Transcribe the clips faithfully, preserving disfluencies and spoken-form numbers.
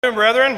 Brethren,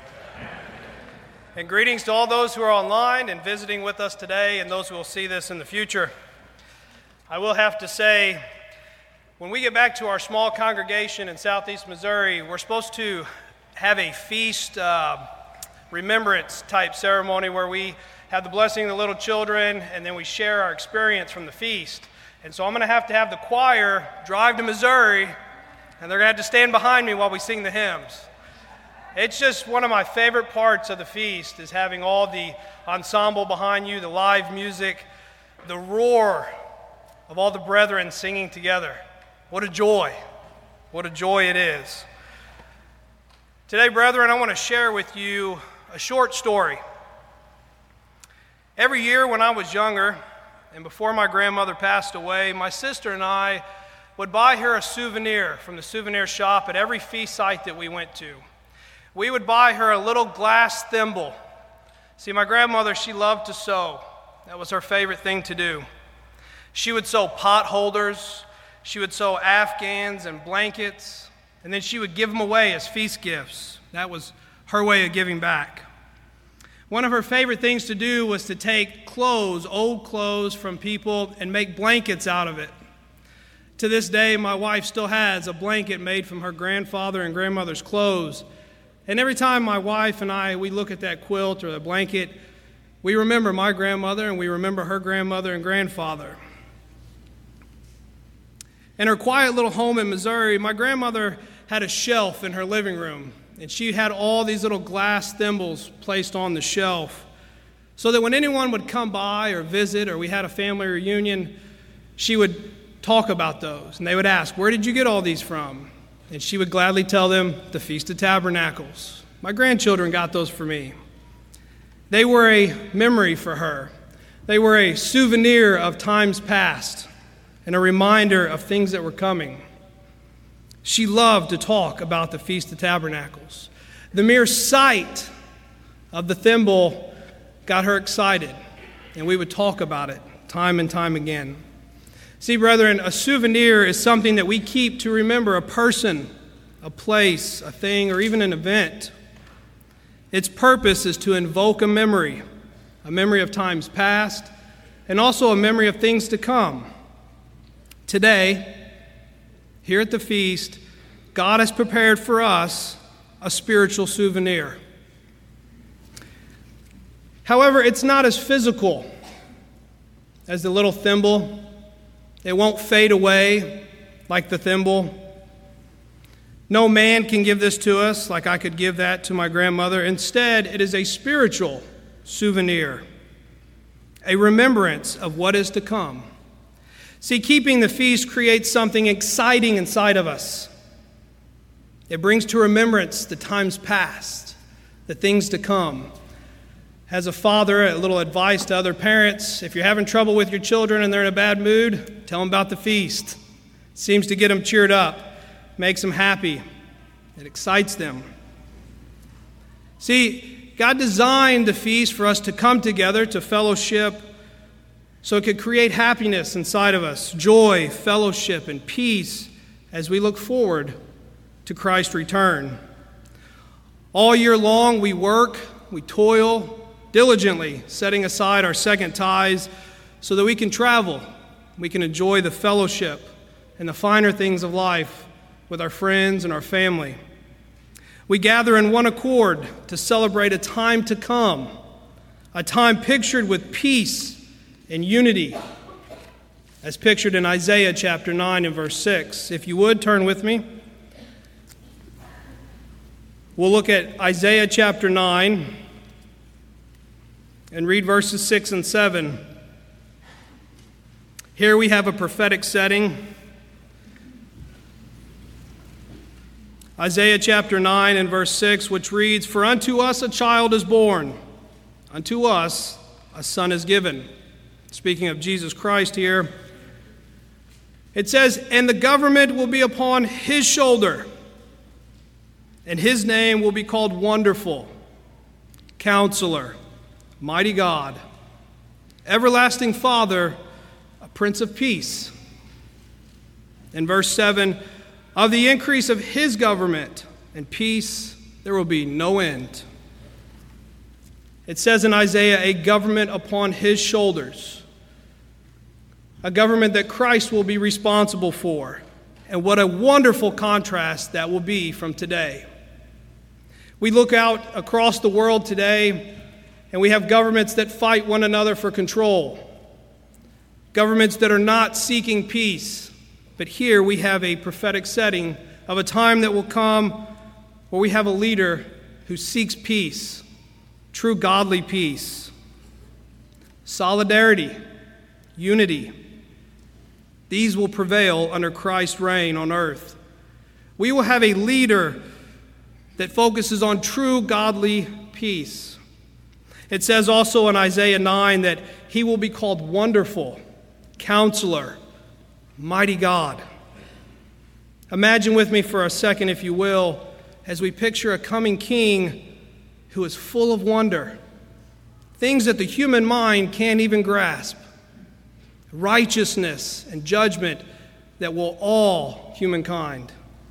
and greetings to all those who are online and visiting with us today and those who will see this in the future. I will have to say, when we get back to our small congregation in southeast Missouri, we're supposed to have a feast uh, remembrance type ceremony where we have the blessing of the little children and then we share our experience from the feast. And so I'm going to have to have the choir drive to Missouri, and they're going to have to stand behind me while we sing the hymns. It's just one of my favorite parts of the feast is having all the ensemble behind you, the live music, the roar of all the brethren singing together. What a joy. What a joy it is. Today, brethren, I want to share with you a short story. Every year when I was younger, and before my grandmother passed away, my sister and I would buy her a souvenir from the souvenir shop at every feast site that we went to. We would buy her a little glass thimble. See, my grandmother, she loved to sew. That was her favorite thing to do. She would sew pot holders, she would sew afghans and blankets, and then she would give them away as feast gifts. That was her way of giving back. One of her favorite things to do was to take clothes, old clothes from people, and make blankets out of it. To this day, my wife still has a blanket made from her grandfather and grandmother's clothes. And every time my wife and I, we look at that quilt or the blanket, we remember my grandmother and we remember her grandmother and grandfather. In her quiet little home in Missouri, my grandmother had a shelf in her living room, and she had all these little glass thimbles placed on the shelf so that when anyone would come by or visit or we had a family reunion, she would talk about those. And they would ask, "Where did you get all these from?" And she would gladly tell them, "The Feast of Tabernacles." My grandchildren got those for me. They were a memory for her. They were a souvenir of times past and a reminder of things that were coming. She loved to talk about the Feast of Tabernacles. The mere sight of the thimble got her excited, and we would talk about it time and time again. See, brethren, a souvenir is something that we keep to remember a person, a place, a thing, or even an event. Its purpose is to invoke a memory, a memory of times past, and also a memory of things to come. Today, here at the feast, God has prepared for us a spiritual souvenir. However, it's not as physical as the little thimble. It won't fade away like the thimble. No man can give this to us like I could give that to my grandmother. Instead, it is a spiritual souvenir, a remembrance of what is to come. See, keeping the feast creates something exciting inside of us. It brings to remembrance the times past, the things to come. As a father, a little advice to other parents: if you're having trouble with your children and they're in a bad mood, tell them about the feast. It seems to get them cheered up, makes them happy, it excites them. See, God designed the feast for us to come together to fellowship so it could create happiness inside of us, joy, fellowship, and peace as we look forward to Christ's return. All year long we work, we toil, diligently setting aside our second ties so that we can travel, we can enjoy the fellowship and the finer things of life with our friends and our family. We gather in one accord to celebrate a time to come, a time pictured with peace and unity, as pictured in Isaiah chapter nine and verse six. If you would, turn with me. We'll look at Isaiah chapter nine and read verses six and seven. Here we have a prophetic setting. Isaiah chapter nine and verse six, which reads, "For unto us a child is born, unto us a son is given." Speaking of Jesus Christ here. It says, "And the government will be upon his shoulder, and his name will be called Wonderful, Counselor, Mighty God, Everlasting Father, a Prince of Peace." In verse seven, "Of the increase of his government and peace there will be no end. It says in Isaiah, a government upon his shoulders, a government that Christ will be responsible for. And what a wonderful contrast that will be from today. We look out across the world today, and we have governments that fight one another for control, governments that are not seeking peace. But here we have a prophetic setting of a time that will come where we have a leader who seeks peace, true godly peace, solidarity, unity. These will prevail under Christ's reign on earth. We will have a leader that focuses on true godly peace. It says also in Isaiah nine that he will be called Wonderful, Counselor, Mighty God. Imagine with me for a second, if you will, as we picture a coming king who is full of wonder, things that the human mind can't even grasp, righteousness and judgment that will awe humankind.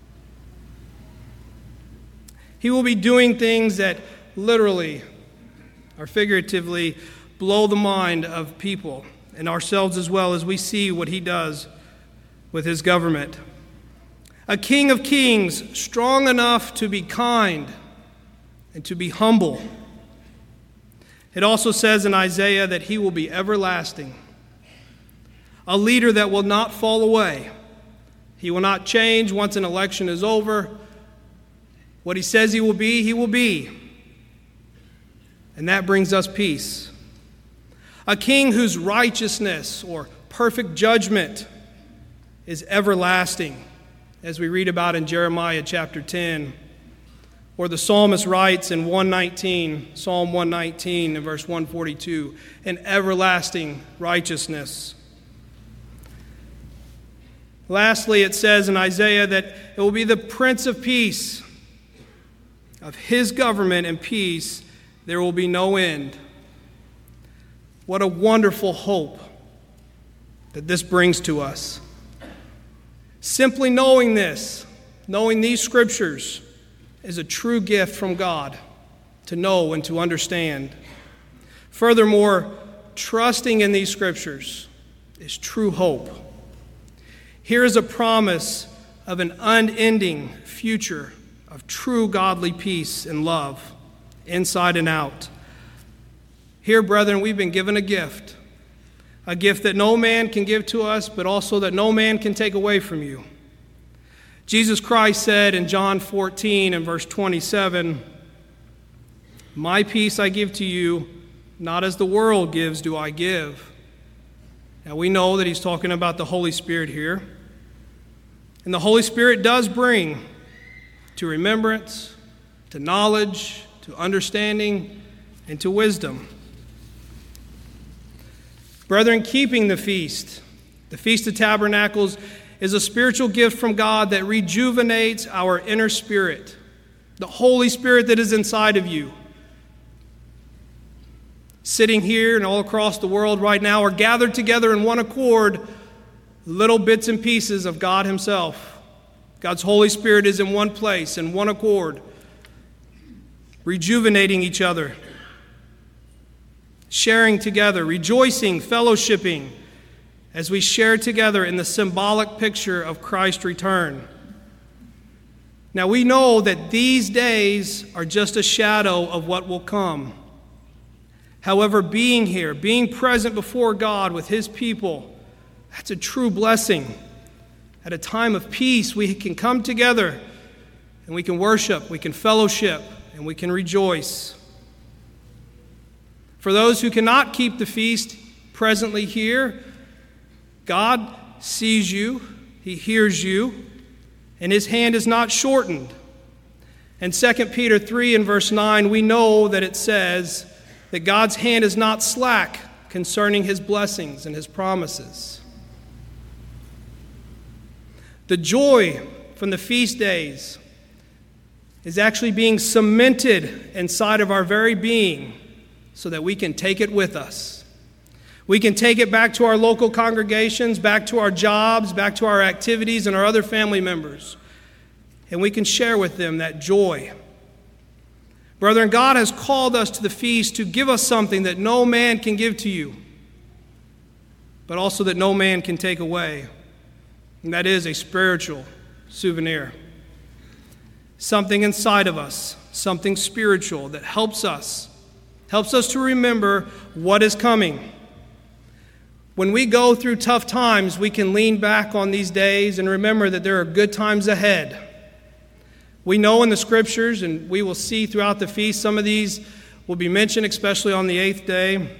He will be doing things that literally or figuratively blow the mind of people and ourselves as well as we see what he does with his government. A king of kings, strong enough to be kind and to be humble. It also says in Isaiah that he will be everlasting. A leader that will not fall away. He will not change once an election is over. What he says he will be, he will be. And that brings us peace. A king whose righteousness or perfect judgment is everlasting, as we read about in Jeremiah chapter ten. Or the psalmist writes in one nineteen, Psalm one nineteen and verse one forty-two, an everlasting righteousness. Lastly, it says in Isaiah that it will be the Prince of Peace. Of his government and peace, there will be no end. What a wonderful hope that this brings to us. Simply knowing this, knowing these scriptures, is a true gift from God to know and to understand. Furthermore, trusting in these scriptures is true hope. Here is a promise of an unending future of true godly peace and love, inside and out. Here, brethren, we've been given a gift, a gift that no man can give to us, but also that no man can take away from you. Jesus Christ said in John fourteen and verse twenty-seven, my peace I give to you, not as the world gives do I give. Now we know that he's talking about the Holy Spirit here. And the Holy Spirit does bring to remembrance, to knowledge, to understanding, and to wisdom. Brethren, keeping the feast, the Feast of Tabernacles, is a spiritual gift from God that rejuvenates our inner spirit, the Holy Spirit that is inside of you. Sitting here and all across the world right now are gathered together in one accord, little bits and pieces of God himself. God's Holy Spirit is in one place, in one accord, rejuvenating each other, sharing together, rejoicing, fellowshipping, as we share together in the symbolic picture of Christ's return. Now we know that these days are just a shadow of what will come. However, being here, being present before God with his people, that's a true blessing. At a time of peace, we can come together and we can worship, we can fellowship, and we can rejoice. For those who cannot keep the feast presently here, God sees you, he hears you, and his hand is not shortened. In Second Peter three and verse nine, we know that it says that God's hand is not slack concerning his blessings and his promises. The joy from the feast days is actually being cemented inside of our very being so that we can take it with us. We can take it back to our local congregations, back to our jobs, back to our activities and our other family members. And we can share with them that joy Brethren, God has called us to the feast to give us something that no man can give to you, but also that no man can take away. And that is a spiritual souvenir. Something inside of us, something spiritual that helps us, helps us to remember what is coming. When we go through tough times, we can lean back on these days and remember that there are good times ahead. We know in the Scriptures, and we will see throughout the feast, some of these will be mentioned, especially on the eighth day.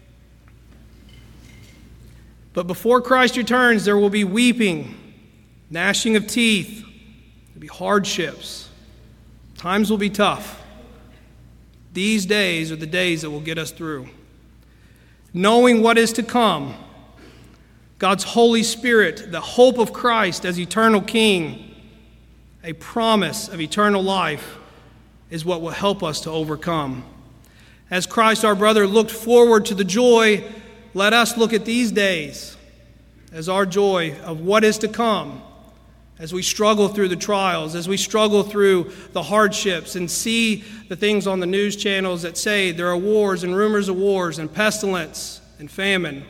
But before Christ returns, there will be weeping, gnashing of teeth, there will be hardships. Times will be tough. These days are the days that will get us through. Knowing what is to come, God's Holy Spirit, the hope of Christ as eternal King, a promise of eternal life, is what will help us to overcome. As Christ, our brother, looked forward to the joy, let us look at these days as our joy of what is to come, as we struggle through the trials, as we struggle through the hardships and see the things on the news channels that say there are wars and rumors of wars and pestilence and famine.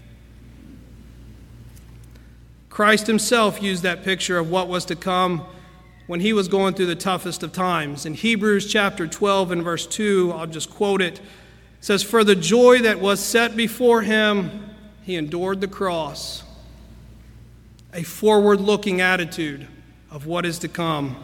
Christ himself used that picture of what was to come when he was going through the toughest of times. In Hebrews chapter twelve and verse two, I'll just quote it. It says, "For the joy that was set before him, he endured the cross." A forward-looking attitude of what is to come.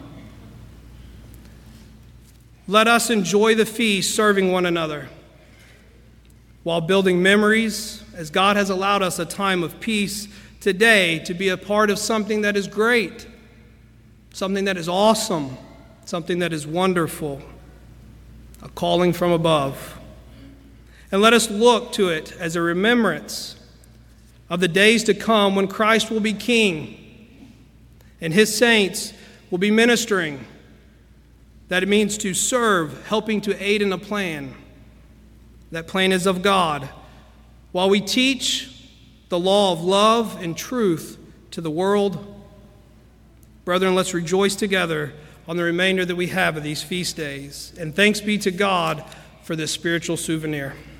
Let us enjoy the feast serving one another while building memories, as God has allowed us a time of peace today to be a part of something that is great, something that is awesome, something that is wonderful, a calling from above. And let us look to it as a remembrance of the days to come when Christ will be king and his saints will be ministering. That it means to serve, helping to aid in a plan. That plan is of God. While we teach the law of love and truth to the world, brethren, let's rejoice together on the remainder that we have of these feast days. And thanks be to God for this spiritual souvenir.